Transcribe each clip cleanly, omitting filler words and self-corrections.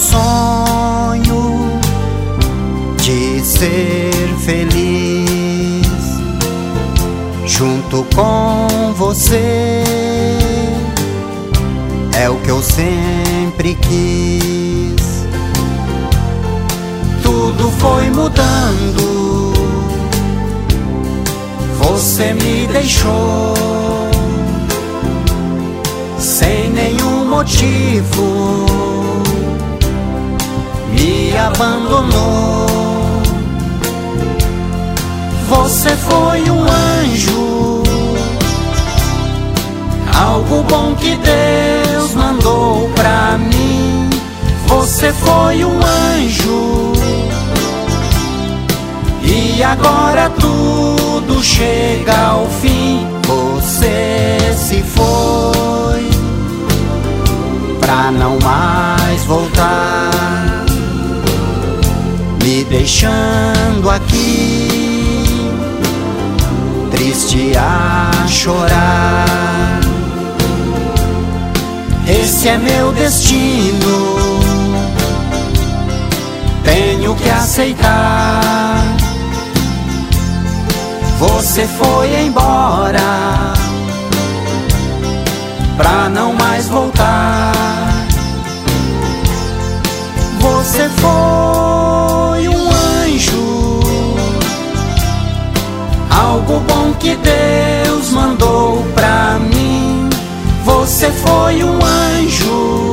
sonho de ser feliz junto com você. É o que eu sempre quis. Tudo foi mudando, você me deixou sem nenhum motivo, me abandonou. Você foi um anjo, algo bom que Deus mandou pra mim. Você foi um anjo, e agora tudo chega ao fim. Você se foi pra não mais voltar, me deixando aqui, triste a chorar. Esse é meu destino, tenho que aceitar. Você foi embora pra não mais voltar. Você foi um anjo, algo bom que Deus mandou pra mim. Você foi um anjo,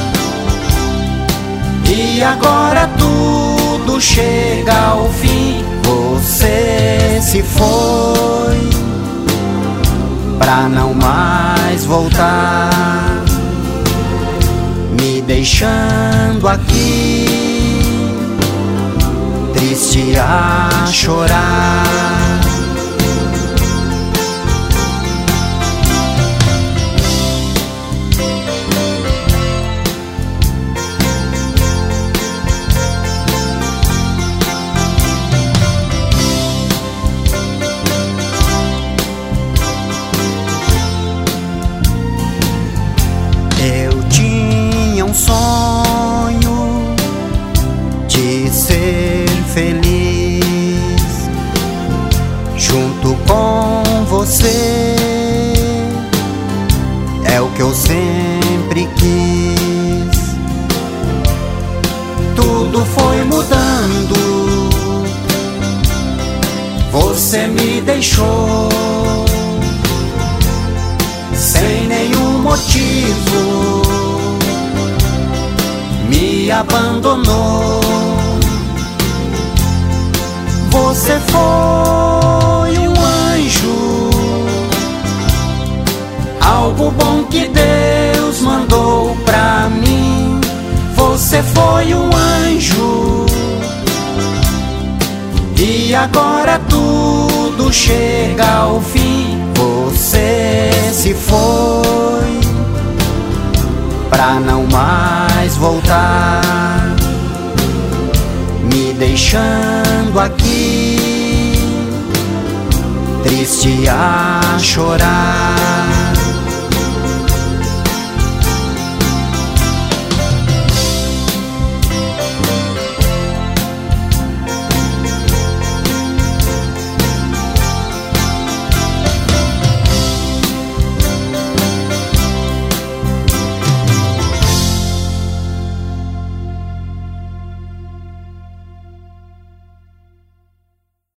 e agora tudo chega ao fim. Você se foi pra não mais voltar, me deixando aqui, triste a chorar. Eu tinha um sonho de ser feliz junto com você. É o que eu sempre quis. Tudo foi mudando, você me deixou sem nenhum motivo, me abandonou. Você foi um anjo, algo bom que Deus mandou pra mim. Você foi um anjo, e agora tudo chega ao fim. Você se foi pra não mais voltar, me deixando aqui, triste a chorar.